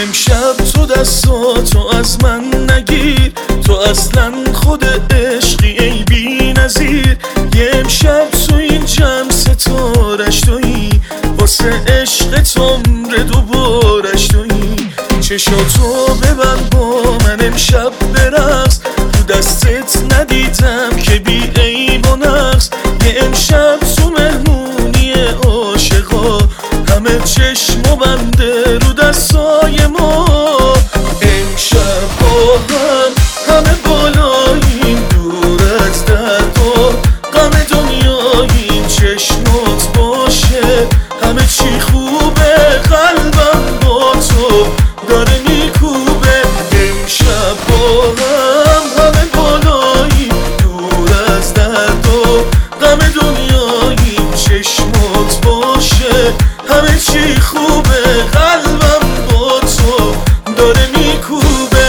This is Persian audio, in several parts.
امشب تو دستاتو از من نگیر، تو اصلا خود عشقی ای بی نظیر. یه امشب تو این جمع ستارش تویی، واسه عشق عمر دوبارش تویی. چشاتو ببند با من امشب برقص، تو دستت ندیدم که بی عیب و نقص. یه امشب تو مهمونی عاشقا، همه چشم و بنده رو دستای ما. امشب با هم همه بالاییم، دور از درد و غم دنیاییم. چشمات باشه همه چی خوبه، قلبم با تو داره میکوبه. امشب با هم همه بالاییم، دور از درد و غم دنیاییم. چشمات باشه همه چی خوبه، قلبم با تو داره میکوبه.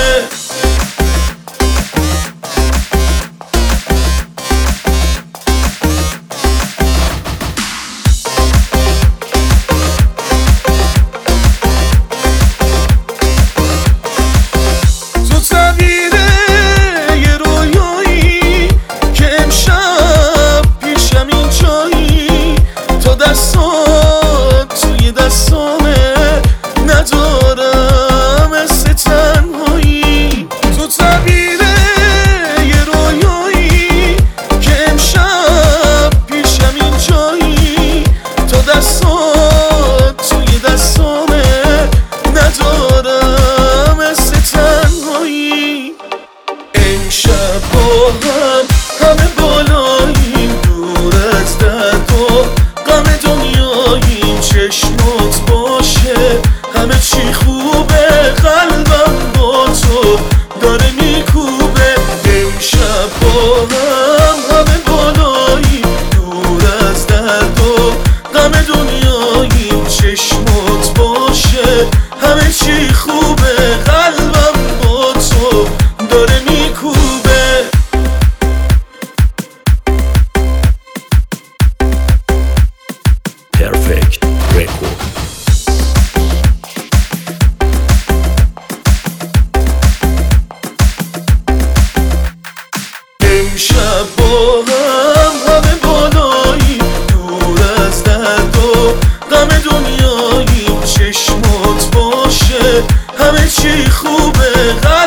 تو تعبیره یه رویایی که امشب پیشم اینجایی. تا دستات توی دستامه، ندارم مثل تنهایی. تو تعبیره یه رویایی که امشب پیشم اینجایی. تا دستات توی دستامه، ندارم مثل تنهایی. امشب با هم همه بالاییم، دور از درد و غم دنیاییم. چشمات باشه همه چی خوبه، قلبم با تو داره میکوبه. امشب با هم همه بالاییم، دور از درد و غم دنیاییم. چشمات باشه همه چی خوبه، قلبم با تو داره میکوبه. Perfect Record. امشب با هم همه بالاییم، دور از درد و غم دنیاییم. چشمات باشه همه چی خوبه،